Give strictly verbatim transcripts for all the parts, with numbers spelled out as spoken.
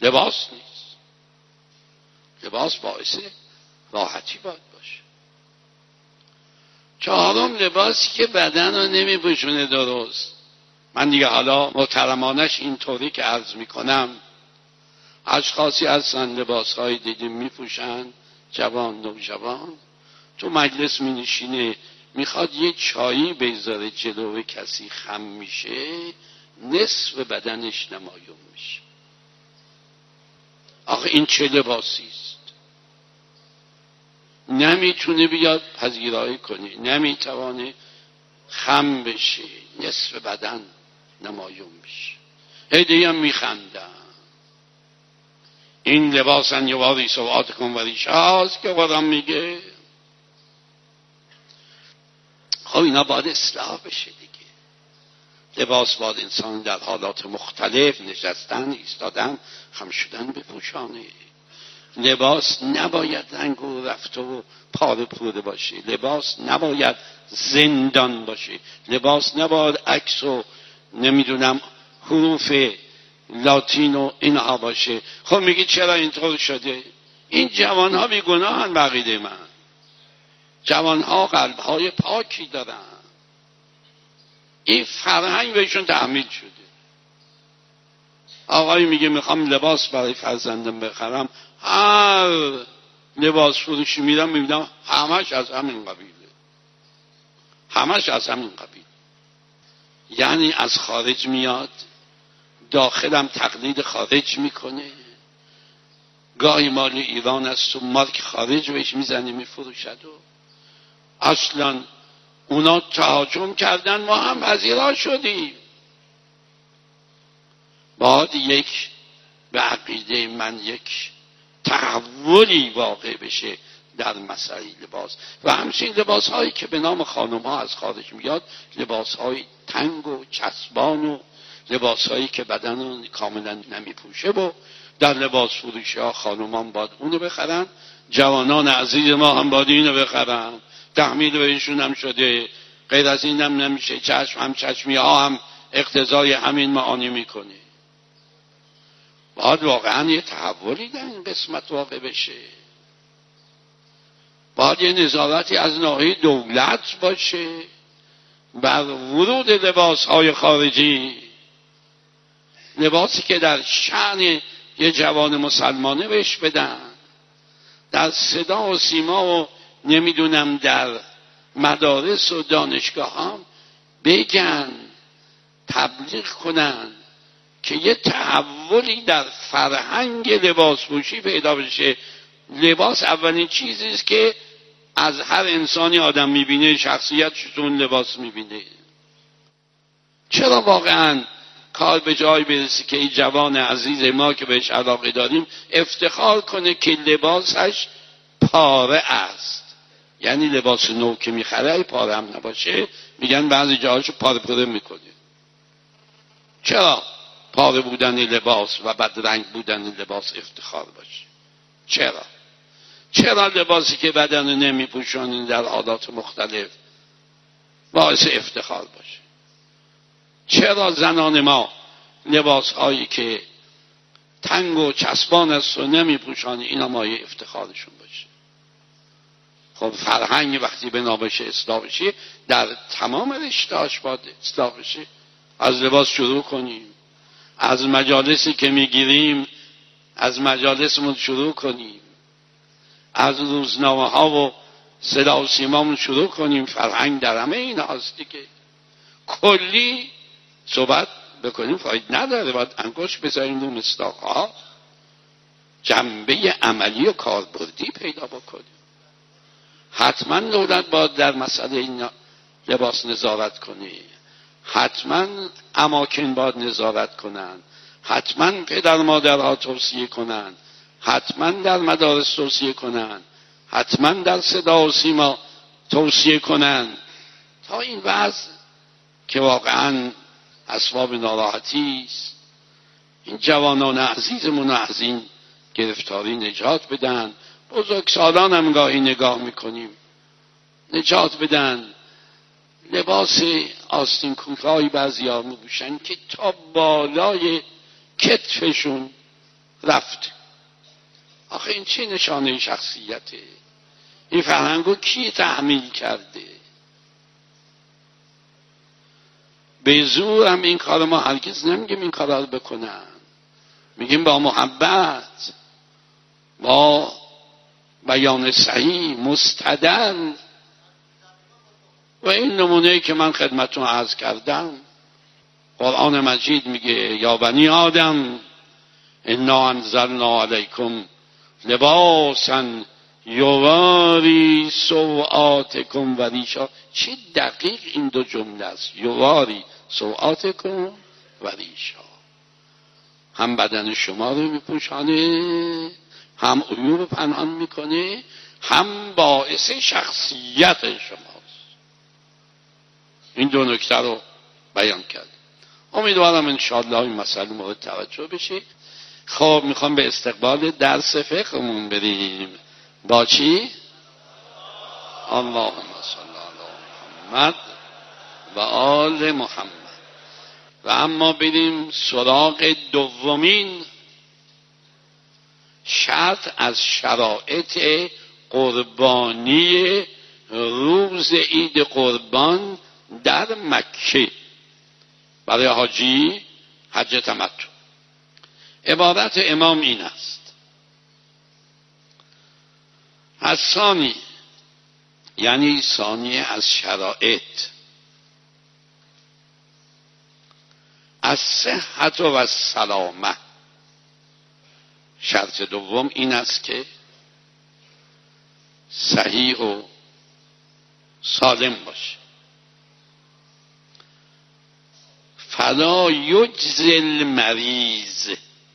لباس نیست. لباس باعث راحتی باید باشه. چهارم، لباسی که بدن رو نمی پوشونه درست. من دیگه حالا محترمانش اینطوری که عرض میکنم، اشخاصی هستن لباسهایی دیدیم میپوشن، جوان نوجوان، تو مجلس می نشینه میخواد یه چایی بذاره جلوی کسی خم میشه، نصف بدنش نمایان میشه. آخه این چه لباسی است؟ نمیتونه بیاد پذیرایی کنه، نمیتوانه خم بشه، نصف بدن نمایان میشه. هدیه هم میخندن. این لباسن یواری سوات کن و ریشه هاست که قرآن میگه. خب اینا باید اصلاح بشه دیگه. لباس باید انسان در حالات مختلف، نشستن، ایستادن، خم شدن بپوشانه. لباس نباید رنگ و رفته و پاره پوره باشه. لباس نباید زندان باشه. لباس نباید عکس و نمیدونم حروف لاتین و اینها باشه. خب میگی چرا اینطور شده؟ این جوان ها بی گناهن بقیده من. جوان ها قلب های پاکی دارن. این فرهنگ بهشون تحمیل شده. آقای میگه میخوام لباس برای فرزندم بخرم، هر لباس فروشی میرم میبینم همش از همین قبیله، همش از همین قبیل. یعنی از خارج میاد، داخلم تقلید خارج میکنه. گاهی مال ایران است و مارک خارج بهش میزنه میفروشد و اصلا اونا تهاجم کردن، ما هم پذیرا شدیم. باید یک به عقیده من یک تحولی واقع بشه در مسئله لباس. و همچنین لباس هایی که به نام خانم ها از خارج میاد، لباس های تنگ و چسبان و لباس هایی که بدن رو کاملا نمیپوشه و در لباس فروشی ها خانمان باید اونو بخرن، جوانان عزیز ما هم باید اینو بخرن. تحمیل بهشون هم شده، غیر از این هم نمیشه. چشم هم چشمی ها هم اقتضای همین معانی میکنه. باید واقعا یه تحولی در این قسمت واقع بشه. باید یه نظارتی از ناحیه دولت باشه بر ورود لباس های خارجی. لباسی که در شأن یه جوان مسلمانه بهش بدن، در صدا و سیما و نمیدونم در مدارس و دانشگاه هم بگن، تبلیغ کنن که یه تحولی در فرهنگ لباس پوشی پیدا بشه. لباس اولین چیزی است که از هر انسانی آدم میبینه، شخصیتش تو اون لباس میبینه. چرا واقعا کار به جای برسه که این جوان عزیز ما که بهش علاقه داریم افتخار کنه که لباسش پاره است؟ یعنی لباس نو که میخره پاره هم نباشه، میگن بعضی جاهاشو پاره پاره میکنه. چرا پاره بودن لباس و بدرنگ بودن لباس افتخار باشه؟ چرا؟ چرا لباسی که بدن نمیپوشونین در حالات مختلف باعث افتخار باشه؟ چرا زنان ما لباس هایی که تنگ و چسبان است و نمیپوشانی اینا مایه افتخارشون باشه؟ خب فرهنگ وقتی بنا بشه اصلاح بشه، در تمام رشته‌اش باید اصلاح بشه. از لباس شروع کنیم، از مجالسی که میگیریم از مجالسمون شروع کنیم، از روزنامه ها و صدا و سیمامون شروع کنیم. فرهنگ در همه این هست دیگه. کلی صحبت بکنیم فاید نداره، باید انگشت بذاریم رو مصداق ها، جنبه عملی و کاربردی پیدا بکنیم. حتما دولت باید در مسئله این لباس نظارت کنه، حتما اماکن باید نظارت کنن، حتما پدر مادرها توصیه کنن، حتما در مدارس توصیه کنن، حتما در صدا و سیما توصیه کنن، تا این وضع که واقعا اسباب ناراحتی است این جوانان عزیزمون از این گرفتاری نجات بدن. بزرگسالان هم گاهی نگاه میکنیم نجات بدن. لباس آستین کوتاهی بعضیا میپوشن که تا بالای کتفشون رفته. آخه این چه نشانه شخصیته؟ این فرهنگو کی تحمیل کرده؟ به زور هم این کار ما هرگز نمیگیم این کار رو بکنن، میگیم با محبت، با بیان صحیح مستدل. و این نمونه‌ای که من خدمتتون عرض کردم، قرآن مجید میگه یا بنی آدم انا انزلنا علیکم لباسا یواری سوآتکم و ریشا. چه دقیق این دو جمله است، یواری سوآتکم و ریشا. هم بدن شما رو میپوشانه، هم عیوب پنهان میکنه، هم باعث شخصیت شماست. این دو نکته رو بیان کرد. امیدوارم انشاءالله این مسئله مورد توجه بشه. خب میخوام به استقبال درس فقهمون بریم. با چی؟ اللهم صل علی محمد و آل محمد. و اما بریم سراغ دومین شرط از شرایط قربانی روز عید قربان در مکه برای حاجی حج تمتع. عبارت امام این است: از ثانی، یعنی ثانی از شرایط، از صحت و از سلامه. شرط دوم این است که صحیح و سالم باشه. فلا یجزی المریض،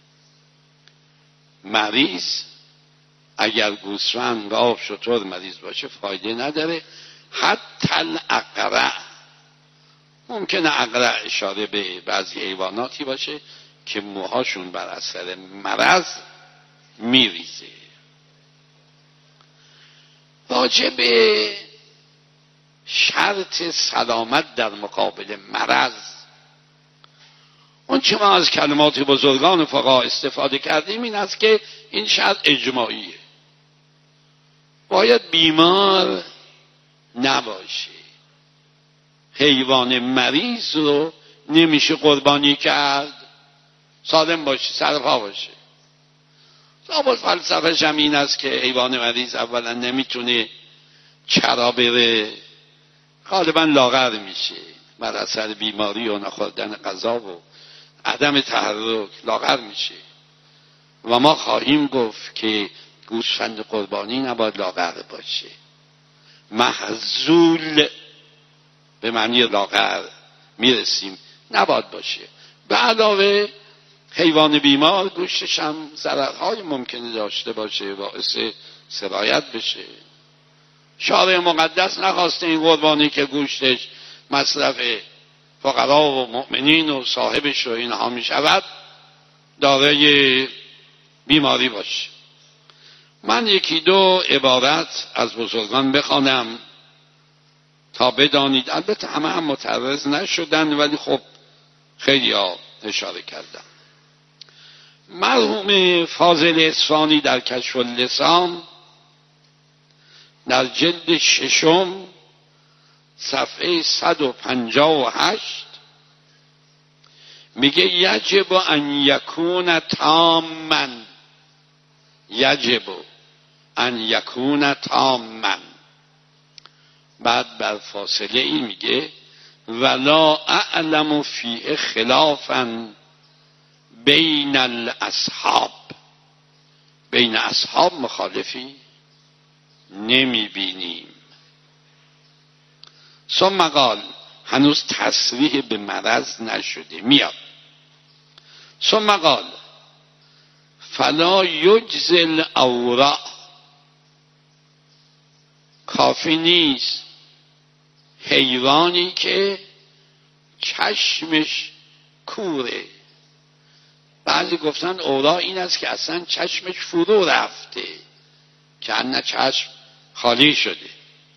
مریض اگر گوسفند، گاو، شتر مریض باشه فایده نداره. حتی الاقرع، ممکنه اقرع اشاره به بعضی حیواناتی باشه که موهاشون بر اثر مرض میریزه. راجع به شرط سلامت در مقابل مرض، اون چه ما از کلمات بزرگان فقها استفاده کردیم این است که این شرط اجماعیه، باید بیمار نباشه. حیوان مریض رو نمیشه قربانی کرد، سالم باشه، سرپا باشه. لابد فلسفه‌ش هم این است که حیوان مریض اولا نمیتونه چرا بره، غالبا لاغر میشه بر اثر بیماری و نخوردن غذا و عدم تحرک، لاغر میشه. و ما خواهیم گفت که گوسفند قربانی نباید لاغر باشه، محزول به معنی لاغر میرسیم نباید باشه. به علاوه حیوان بیمار گوشتش هم ضررهای ممکنه داشته باشه، باعث سرایت بشه. شارع مقدس نخواسته این قربانی که گوشتش مصرف فقرا و مؤمنین و صاحبش و اینها می شود دارای بیماری باشه. من یکی دو عبارت از بزرگان بخوانم تا بدانید، البته همه هم متعرض نشدن ولی خب خیلی ها اشاره کردم. مرحوم فاضل اصفهانی در کشف اللسان در جلد ششم صفحه صد و پنجاه و هشت میگه یجب ان یکون تاماً، یجب ان یکون تاماً. بعد بر فاصله ای میگه ولا اعلم فیه خلافاً بین الاصحاب، بین اصحاب مخالفی نمیبینیم. ثم قال، هنوز تصریح به مرض نشده، میاد. ثم قال فلا یجزی الاوراق، کافی نیست حیوانی که چشمش کوره. بعضی گفتن اوراق این است که اصلا چشمش فرو رفته که نه چشم خالی شده.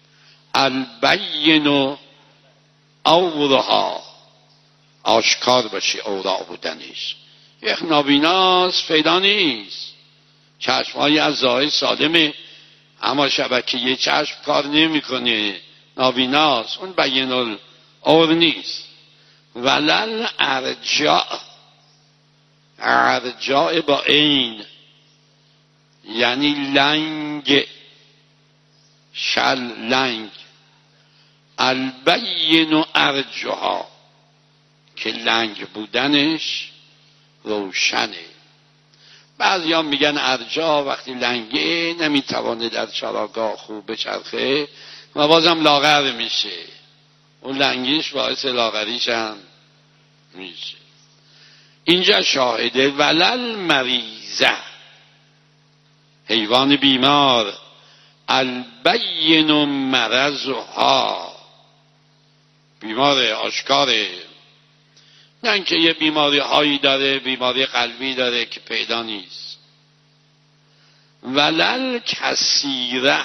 البین اورها، آشکار باشه اوراق بودنش، یک نابیناست پیدا نیست، چشمهایی از ظاهر سالمه اما شبکیه چشم کار نمیکنه، نابیناست، اون بین العور نیست. ولل ارجاء، ارجاء با عین یعنی لنگ، شل لنگ، البین ارجها که لنگ بودنش روشنه. بعضی ها میگن ارجا وقتی لنگه نمیتوانه در چراگاه خوب بچرخه و بازم لاغر میشه، اون لنگیش باعث لاغریش هم میشه. اینجا شاهده ولل مریضه، حیوان بیمار، البین مرضها، بیمار آشکاره، نه اینکه یه بیماری هایی داره، بیماری قلبی داره که پیدا نیست. ولل کثیره،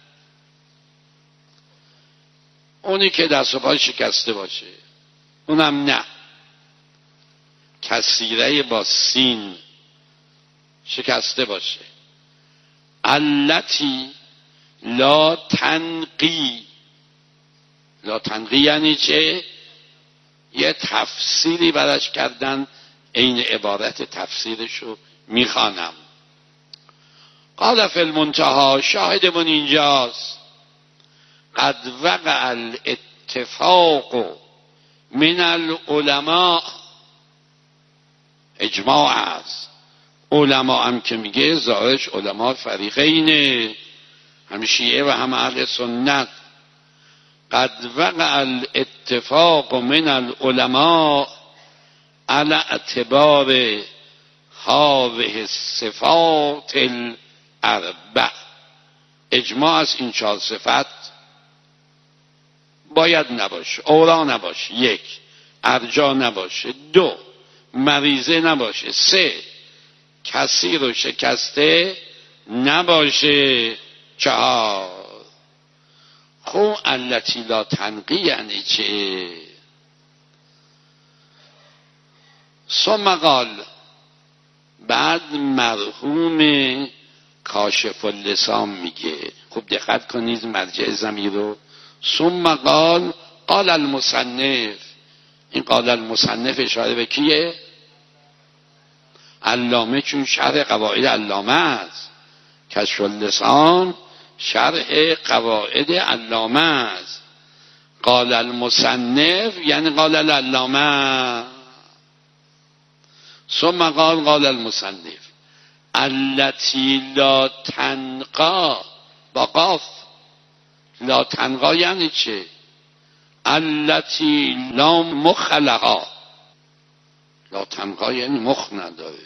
اونی که دست و پای شکسته باشه، اونم نه، کثیره با سین شکسته باشه. التی لا تنقی، لا تنقی یعنی چه؟ یه تفسیری براش کردن، این عبارت تفسیرشو میخوانم. قال فی المنتهی، شاهدمون اینجاست، قد وقع الاتفاق من العلماء، اجماع است، علماء هم که میگه ظاهرش علماء فریقینه، هم شیعه و هم اهل سنت. قد وقع الاتفاق من العلماء على اعتبار هذه الصفات الاربع، اجماع از این چهار صفت باید نباشه، اولا نباشه، یک ارجا نباشه، دو مریضه نباشه، سه کثیر و شکسته نباشه، چهار خو التی لا تنقی یعنی چه؟ ثم قال، بعد مرحوم کاشف اللسان میگه، خوب دقت کنید مرجع ضمیر رو، ثم قال قال المصنف، این قال المصنف اشاره به کیه؟ علامه، چون شرح قواعد علامه است، کشف اللسان شرح قواعد علامه است. قال المصنف یعنی قال العلامه. ثم قال قال المصنف التی لا تنقا، با قاف، لا تنقا یعنی چه؟ التی لا مخ لها، لا تنقا یعنی مخ نداره،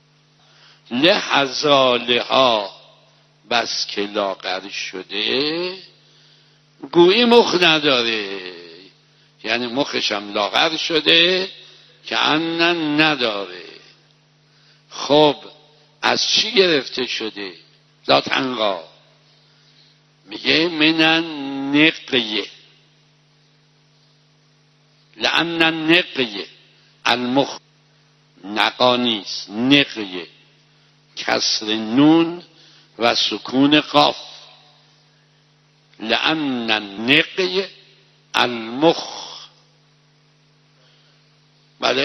لحظالها بس که لاغر شده، گویی مخ نداره، یعنی مخش هم لاغر شده که انن نداره. خب از چی گرفته شده؟ لا تنقا میگه من نقیه، لأن النقیه المخ، نقا نیست، نقیه، کسر نون و سکون قاف، لأن النقیه المخ. بله،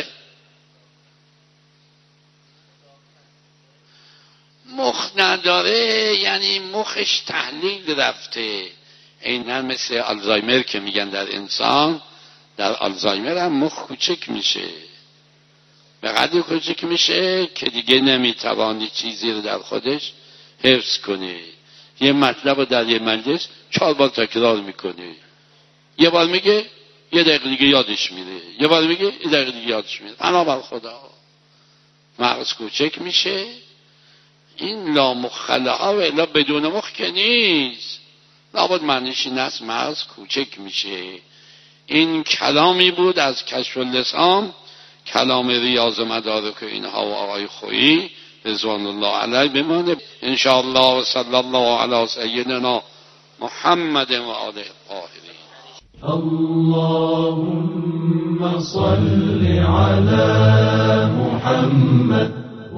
مخ نداره یعنی مخش تحلیل رفته، اینن مثل آلزایمر که میگن در انسان، در آلزایمر هم مخ کوچک میشه، به قدری کوچک میشه که دیگه نمیتوانی چیزی رو در خودش حفظ کنه، یه مطلب رو در یه مجلس چهار بار تکرار میکنه، یه بار میگه یه دقیقه دیگه یادش میره، یه بار میگه یه دقیقه دیگه یادش میره، بنابر خدا مغز کوچک میشه. این لا مخله ها و الا بدون مخ که نیست، لابد معنیش این است مغز کوچک میشه. این کلامی بود از کشف اللسان، کلام ریاض مدارک اینها و آقای خویی رضوان الله علیه بمانه انشاءالله. و صلی الله علی سیدنا محمد و آله الطاهرین. اللهم صل على محمد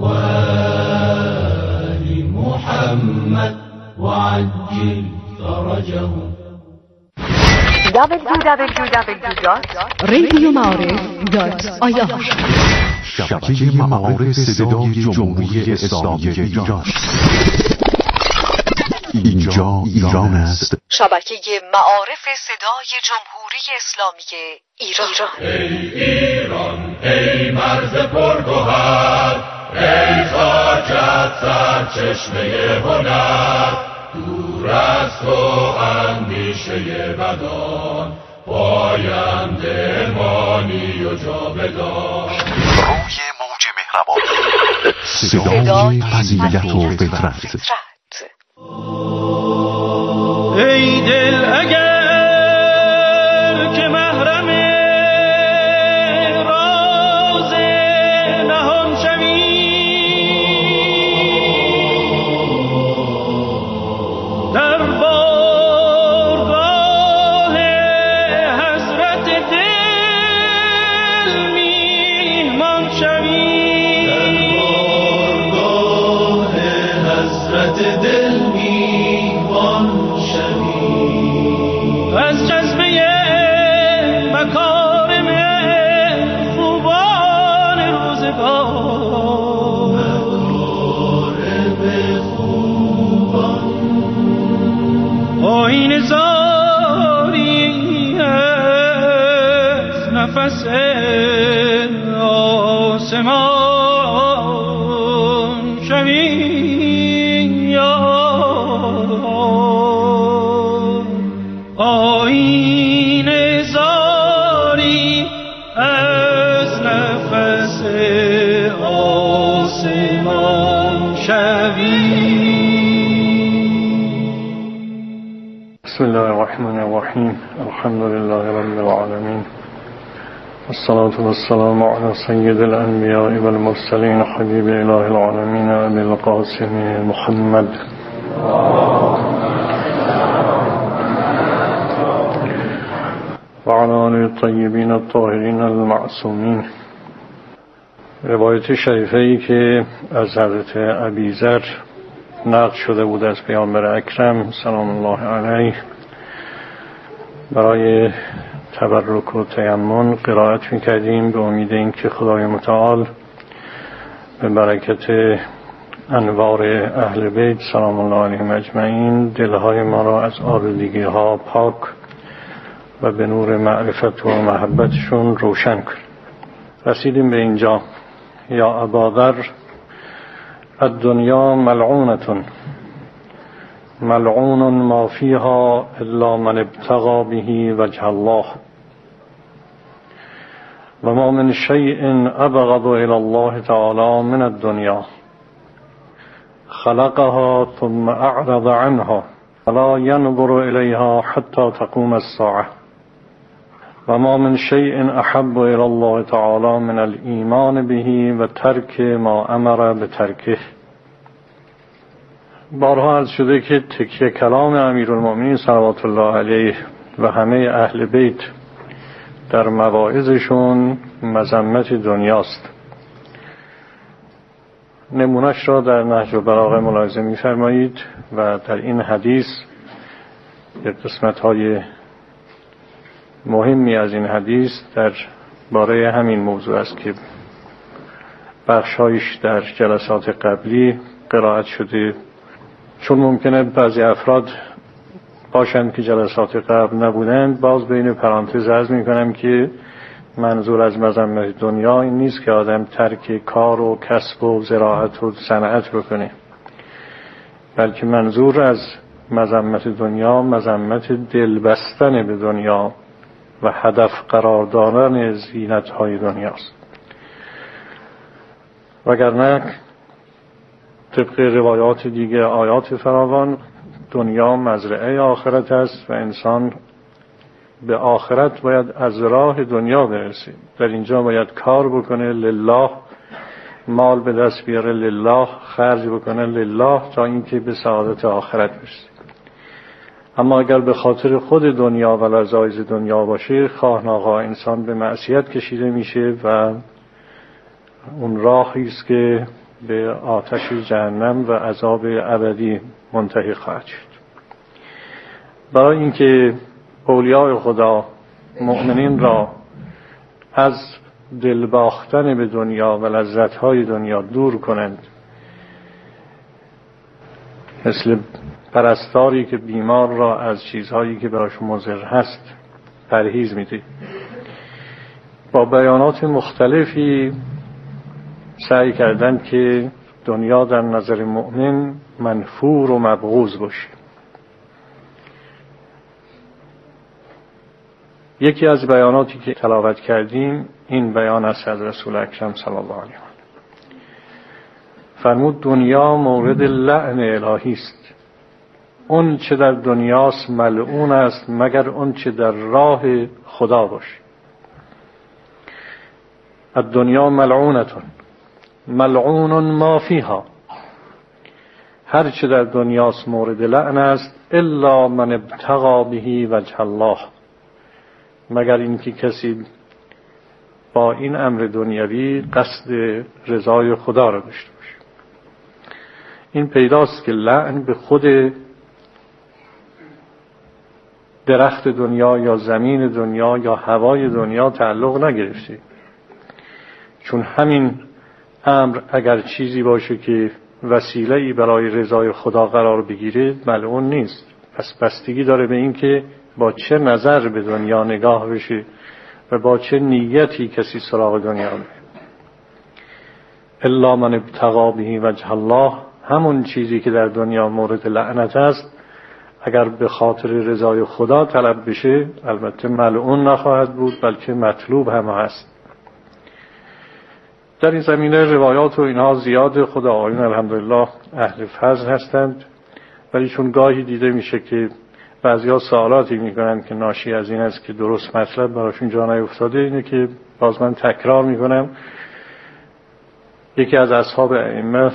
وآل محمد وعجل فرجهم. دبلیو دبلیو دبلیو دات رادیو معارف دات آی آر شبکه معارف صدای جمهوری اسلامی ایران. اینجا ایران است. شبکه معارف صدای جمهوری اسلامی ایران. ای ایران، ای مرز پرگوهر، ای خاکت سرچشمه هنر، دور از تو اندیشه بدان، پاینده مانی و جاودان. روی موج مهربان، صدای فضیلت و فطرت. ای دل اگر که محرم راز نهان شوی، در بارگاه حضرت دل میهمان شوی، در بارگاه حضرت دل از جذبه مکارم خوبان روزگار، مکارم خوبان آیین زاری از نفس آسمان شوی. آیین زاری از نفس آسمان شوی. بسم الله الرحمن الرحیم. الحمد لله رب العالمین، والصلاة والسلام على سید الانبیاء والمرسلین، حبیب اله العالمین ابی القاسم محمد و علی آله الطیبین الطاهرین المعصومین. روایت شریفه‌ای که از حضرت ابیذر نقل شده بود از پیامبر اکرم سلام الله علیه، برای تبرک و تیمم قرائت می‌کردیم به امید اینکه خدای متعال به برکت انوار اهل بیت سلام الله علیهم اجمعین دلهای ما را از آلودگی‌ها پاک و به نور معرفت و محبتشون روشن کن. رسیدیم به اینجا. یا اباذر الدنیا ملعونة ملعون ما فیها الا من ابتغى به وجه الله و ما من شیء ابغض الی الله تعالی من الدنیا خلقها ثم اعرض عنها ولا ينظر الیها حتی تقوم الساعه و ما من شیء احب الی الله تعالی من الایمان به و ترک ما امر به ترکه. بارها عرض شده که تکیه کلام امیرالمؤمنین صلوات الله علیه و همه اهل بیت در مواعظشون مذمت دنیاست. نمونش را در نهج البلاغه ملاحظه می‌فرمایید و در این حدیث یک قسمت‌های مهمی از این حدیث در باره همین موضوع است که بخشایش در جلسات قبلی قرائت شده. چون ممکنه بعضی افراد باشند که جلسات قبل نبودند، باز بین پرانتز عرض می‌کنم که منظور از مذمت دنیا این نیست که آدم ترک کار و کسب و زراعت و صنعت بکنه، بلکه منظور از مذمت دنیا مذمت دل بستن به دنیا و هدف قرار دادن زینت‌های دنیاست. وگرنه طبق روایات دیگه آیات فراوان دنیا مزرعه آخرت است و انسان به آخرت باید از راه دنیا برسه. در اینجا باید کار بکنه لله، مال به دست بیاره لله، خرج بکنه لله تا اینکه به سعادت آخرت برسه. اما اگر به خاطر خود دنیا و لذایز دنیا باشه، خواه ناخواه انسان به معصیت کشیده میشه و اون راهی است که به آتش جهنم و عذاب ابدی منتهی خواهد شد. برای اینکه اولیاء خدا مؤمنین را از دل باختن به دنیا و لذت‌های دنیا دور کنند، مثل پرستاری که بیمار را از چیزهایی که براش مضر هست پرهیز میده، با بیانات مختلفی سعی کردند که دنیا در نظر مؤمن منفور و مبغوض باشه. یکی از بیاناتی که تلاوت کردیم این بیان است از رسول اکرم صلی الله علیه و آله. فرمود دنیا مورد لعن الهی است، اون چه در دنیاست ملعون است مگر اون چه در راه خدا باشه. الدنیا ملعونتون ملعون ما فیها، هر چه در دنیاست مورد لعن است الا من ابتغى به وجه الله، مگر اینکه کسی با این امر دنیوی قصد رضای خدا را داشته باشه. این پیداست که لعن به خود درخت دنیا یا زمین دنیا یا هوای دنیا تعلق نگرفته، چون همین امر اگر چیزی باشه که وسیله‌ای برای رضای خدا قرار بگیره ملعون نیست. پس بستگی داره به این که با چه نظر به دنیا نگاه بشه و با چه نیتی کسی سراغ دنیا بره. الا من ابتغى به وجه الله، همون چیزی که در دنیا مورد لعنت است اگر به خاطر رضای خدا طلب بشه البته ملعون نخواهد بود بلکه مطلوب هم هست. در این زمینه روایات و اینها زیاد، خدا آیون الحمدلله اهل فضل هستند، ولی چون گاهی دیده میشه که بعضیا سوالاتی میکنن که ناشی از این است که درست مطلب براشون جا نیفتاده، اینه که باز من تکرار میکنم. یکی از اصحاب ائمه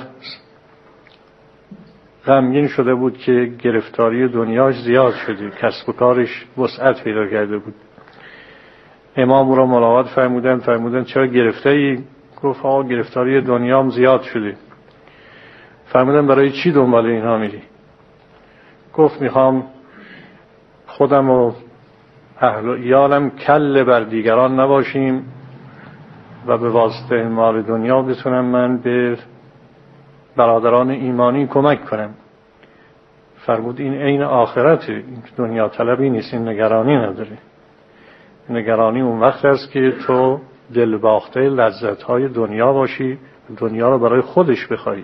غمگین شده بود که گرفتاری دنیاش زیاد شده، کسب و کارش وسعت پیدا کرده بود. امام او را ملاقات فرمودن فرمودن چرا گرفته ای؟ گفت آقا گرفتاری دنیام زیاد شده. فرمودن برای چی دنبال اینها میری؟ گفت میخوام خودم و اهل و ایالم کله بر دیگران نباشیم و به واسطه مال دنیا بتونم من به برادران ایمانی کمک کنم. فرمود این عین آخرته، این دنیا طلبی نیست، این نگرانی نداره. نگرانی اون وقت است که تو دل باخته لذت‌های دنیا باشی، دنیا رو برای خودش بخوای.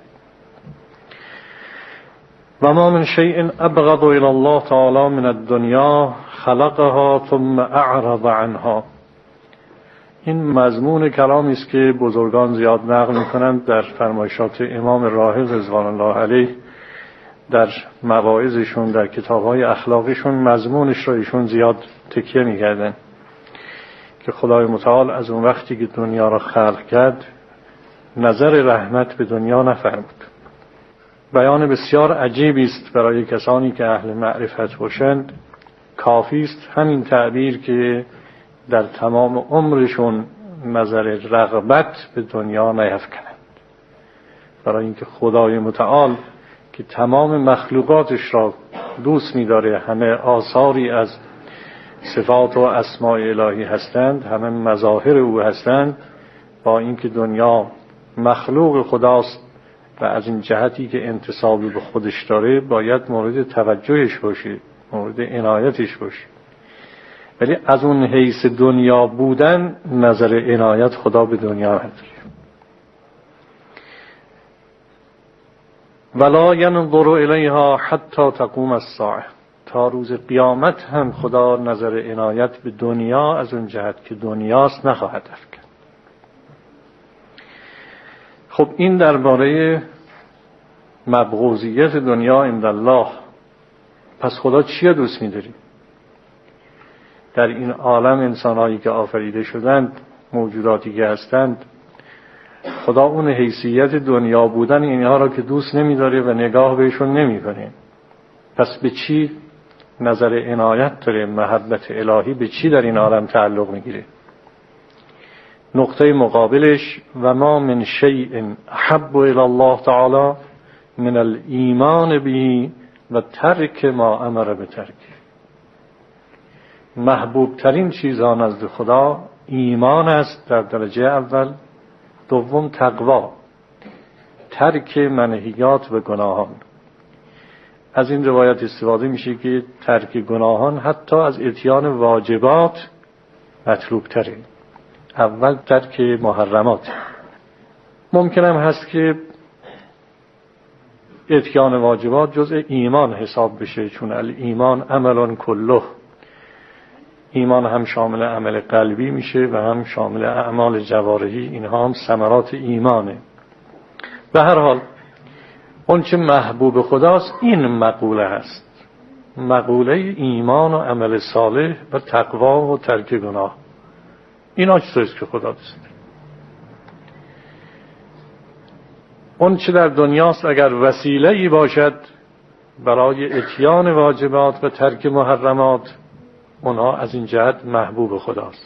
و ما من شیء ابغض الى الله تعالی من الدنیا خلقها ثم اعرض عنها. این مضمون کلامی است که بزرگان زیاد نقل می‌کنند در فرمایشات امام راحل رضوان الله علیه، در مواعظشون، در کتاب‌های اخلاقیشون مضمونش را ایشون زیاد تکیه می‌کردن که خدای متعال از اون وقتی که دنیا را خلق کرد نظر رحمت به دنیا نفرمود. بیان بسیار عجیبی است برای کسانی که اهل معرفت باشند. کافی است همین تعبیر که در تمام عمرشون نظر رغبت به دنیا نیفکنند، برای اینکه خدای متعال که تمام مخلوقاتش را دوست می‌داره، همه آثاری از صفات و اسماء الهی هستند، همه مظاهر او هستند، با اینکه دنیا مخلوق خداست و از این جهتی که انتسابی به خودش داره باید مورد توجهش باشه، مورد عنایتش باشه، ولی از اون حیث دنیا بودن نظر عنایت خدا به دنیا نداره. ولا ینظر الیها حتی تقوم الساعه، تا روز قیامت هم خدا نظر عنایت به دنیا از اون جهت که دنیاست نخواهد افکند. خب این درباره مبغوضیت دنیا عند الله. پس خدا چی دوست می‌داری؟ در این عالم انسان‌هایی که آفریده شدند، موجوداتی که هستند، خدا اون حیثیت دنیا بودن اینها را که دوست نمی‌داره و نگاه بهشون نمی‌کنه. پس به چی نظر عنایت داره، محبت الهی به چی در این عالم تعلق میگیره. نقطه مقابلش و ما من شیء احب الی الله تعالی من الایمان به و ترک ما امر به ترک. محبوب ترین چیزها نزد خدا ایمان است در درجه اول، دوم تقوا، ترک منهیات و گناهان. از این روایت استفاده میشه که ترک گناهان حتی از اتیان واجبات مطلوب تره. اول ترک محرمات. ممکن هم هست که اتیان واجبات جزء ایمان حساب بشه، چون الایمان عمل کله، ایمان هم شامل عمل قلبی میشه و هم شامل اعمال جوارحی، اینها هم ثمرات ایمانه. به هر حال اون چه محبوب خداست این مقوله هست، مقوله ایمان و عمل صالح و تقوا و ترک گناه. اینا چیزیست که خدا دوست داره. اون چه در دنیاست اگر وسیله ای باشد برای اتیان واجبات و ترک محرمات، اونها از این جهت محبوب خداست.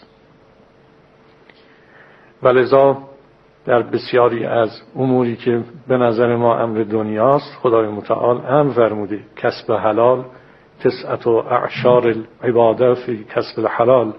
ولذا در بسیاری از اموری که به نظر ما امر دنیاست، خدای متعال امر فرموده کسب حلال، تسعت و اعشار العباده فی کسب الحلال،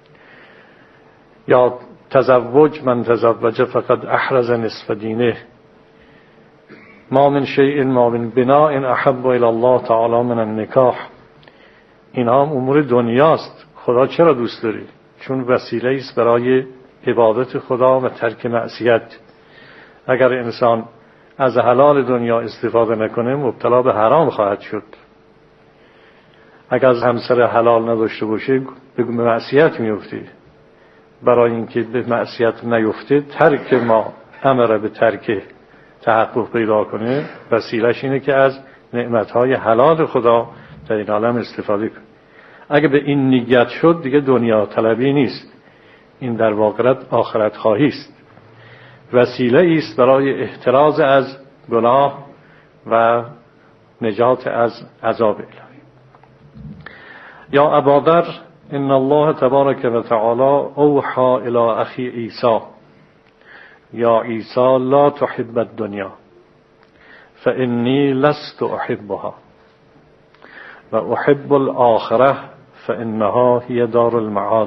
یا تزوج من تزوج فقد احرز نصف دینه، ما من شیء ما من بناء احب الی الله تعالی من النکاح. اینها هم امور دنیاست. خدا چرا دوست داره؟ چون وسیله است برای عبادت خدا و ترک معصیت. اگر انسان از حلال دنیا استفاده نکنه مبتلا به حرام خواهد شد. اگر از همسر حلال نداشته باشه به معصیت میفته. برای اینکه به معصیت نیفته ترک ما امر به ترک تحقق پیدا کنه، وسیلهش اینه که از نعمتهای حلال خدا در این عالم استفاده کنه. اگه به این نیت شد دیگه دنیا طلبی نیست، این در واقع آخرت خواهی است، وسیله است برای احتراز از گناه و نجات از عذاب الهی. یا ابادر ان الله تبارک و تعالی اوحى الی اخی عیسی یا عیسی لا تحب الدنیا فانی لست احبها و احب الاخره فانها هی دار المعاد.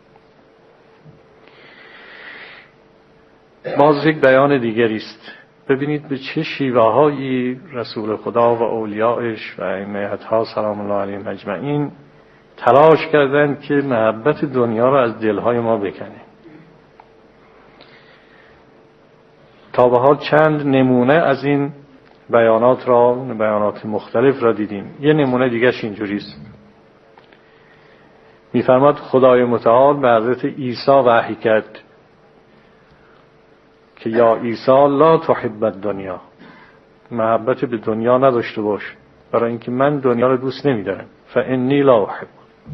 باز یک بیان دیگری است. ببینید به چه شیوه‌هایی رسول خدا و اولیاءش و ائمه اطهار سلام الله علیهم اجمعین تلاش کردند که محبت دنیا را از دلهای ما بکنه. تا به حال چند نمونه از این بیانات را، بیانات مختلف را دیدیم. یه نمونه دیگه‌ش اینجوریست. می‌فرماد خدای متعال به حضرت عیسی وحی کرد که یا عیسی لا تحب الدنیا، محبت به دنیا نداشته باش، برای اینکه من دنیا رو دوست نمی‌دارم. فانی لا احب.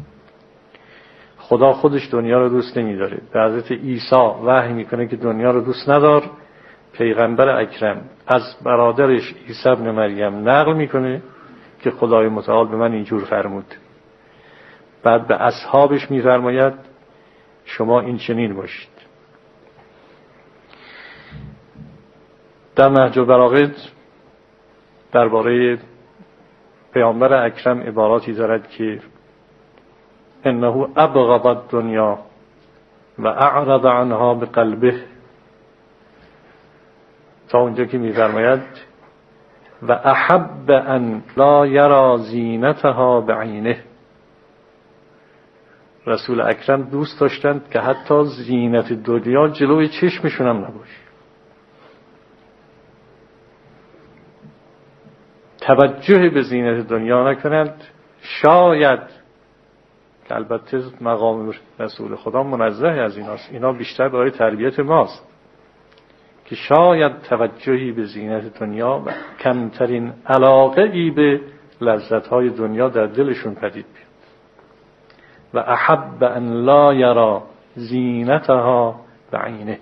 خدا خودش دنیا رو دوست نمی‌داره. به حضرت عیسی وحی میکنه که دنیا رو دوست ندار. پیغمبر اکرم از برادرش عیسی ابن مریم نقل میکنه که خدای متعال به من اینجور فرمود. بعد به اصحابش میفرماید شما این چنین باشید. در نهج البلاغه درباره پیامبر اکرم عباراتی دارد که انه ابغض الدنیا و اعرض عنها بقلبه، تا اونجا که می‌فرماید و احب ان لا یرا زینتها بعینه. رسول اکرم دوست داشتند که حتی زینت دنیا جلوی چشمشون هم نباشه. توجه به زینت دنیا نکنند. شاید که البته مقام رسول خدا منزه از ایناست، اینا بیشتر برای تربیت ماست، که شاید توجهی به زینت دنیا و کمترین علاقه ای به لذت‌های دنیا در دلشون پدید بیاد. و احب ان لا یرا زینتها بعینه.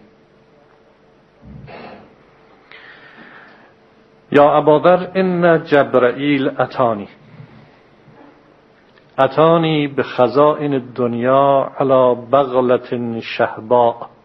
یا ابادر ان جبرائیل اتانی اتانی به خزائن دنیا علی بغلة شهباء